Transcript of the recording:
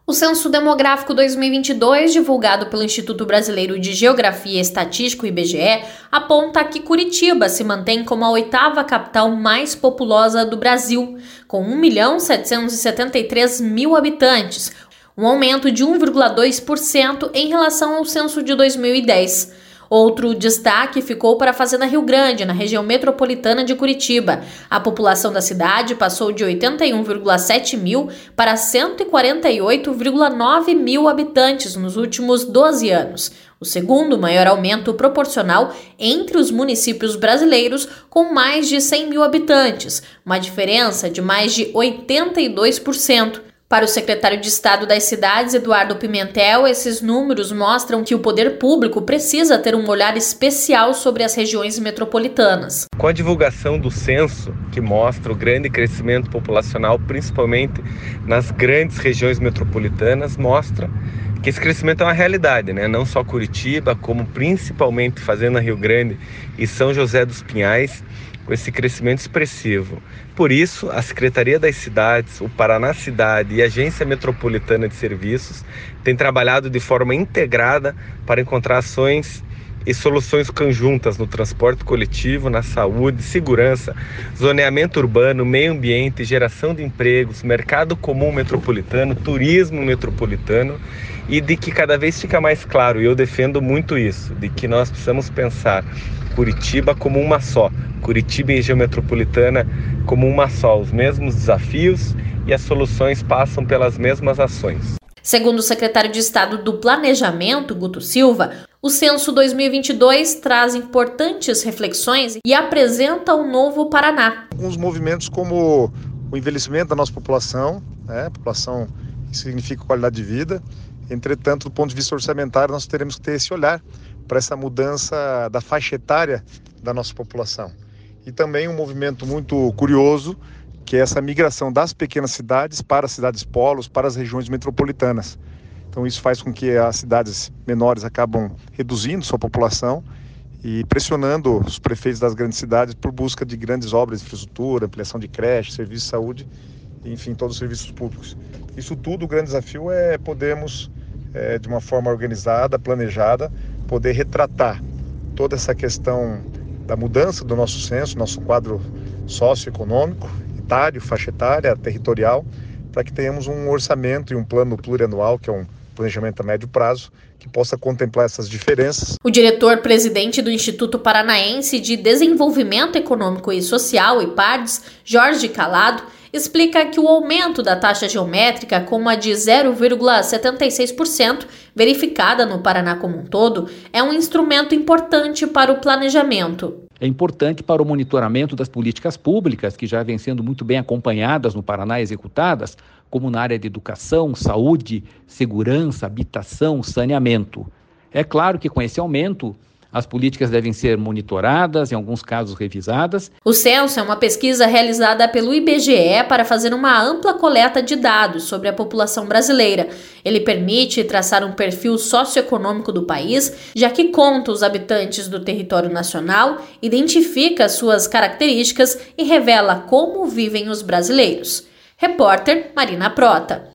O Censo Demográfico 2022, divulgado pelo Instituto Brasileiro de Geografia e Estatística, o IBGE, aponta que Curitiba se mantém como a 8ª capital mais populosa do Brasil, com 1.773.000 habitantes, um aumento de 1,2% em relação ao censo de 2010. Outro destaque ficou para a Fazenda Rio Grande, na região metropolitana de Curitiba. A população da cidade passou de 81,7 mil para 148,9 mil habitantes nos últimos 12 anos. O segundo maior aumento proporcional entre os municípios brasileiros com mais de 100 mil habitantes, uma diferença de mais de 82%. Para o secretário de Estado das Cidades, Eduardo Pimentel, esses números mostram que o poder público precisa ter um olhar especial sobre as regiões metropolitanas. Com a divulgação do censo, que mostra o grande crescimento populacional, principalmente nas grandes regiões metropolitanas, mostra que esse crescimento é uma realidade, né? Não só Curitiba, como principalmente Fazenda Rio Grande e São José dos Pinhais, com esse crescimento expressivo. Por isso, a Secretaria das Cidades, o Paraná Cidade e a Agência Metropolitana de Serviços têm trabalhado de forma integrada para encontrar ações e soluções conjuntas no transporte coletivo, na saúde, segurança, zoneamento urbano, meio ambiente, geração de empregos, mercado comum metropolitano, turismo metropolitano, e de que cada vez fica mais claro, e eu defendo muito isso, de que nós precisamos pensar Curitiba como uma só, Curitiba e região metropolitana como uma só, os mesmos desafios e as soluções passam pelas mesmas ações. Segundo o secretário de Estado do Planejamento, Guto Silva, o Censo 2022 traz importantes reflexões e apresenta um novo Paraná. Alguns movimentos como o envelhecimento da nossa população, população que significa qualidade de vida. Entretanto, do ponto de vista orçamentário, nós teremos que ter esse olhar para essa mudança da faixa etária da nossa população. E também um movimento muito curioso, que é essa migração das pequenas cidades para as cidades polos, para as regiões metropolitanas. Então isso faz com que as cidades menores acabam reduzindo sua população e pressionando os prefeitos das grandes cidades por busca de grandes obras de infraestrutura, ampliação de creche, serviço de saúde, enfim, todos os serviços públicos. Isso tudo, o grande desafio é podermos, de uma forma organizada, planejada, poder retratar toda essa questão da mudança do nosso censo, nosso quadro socioeconômico, etário, faixa etária, territorial, para que tenhamos um orçamento e um plano plurianual, que é um planejamento a médio prazo, que possa contemplar essas diferenças. O diretor-presidente do Instituto Paranaense de Desenvolvimento Econômico e Social, IPARDES, Jorge Calado, explica que o aumento da taxa geométrica, como a de 0,76%, verificada no Paraná como um todo, é um instrumento importante para o planejamento. É importante para o monitoramento das políticas públicas, que já vêm sendo muito bem acompanhadas no Paraná e executadas, como na área de educação, saúde, segurança, habitação, saneamento. É claro que com esse aumento, as políticas devem ser monitoradas, em alguns casos revisadas. O censo é uma pesquisa realizada pelo IBGE para fazer uma ampla coleta de dados sobre a população brasileira. Ele permite traçar um perfil socioeconômico do país, já que conta os habitantes do território nacional, identifica suas características e revela como vivem os brasileiros. Repórter Marina Prota.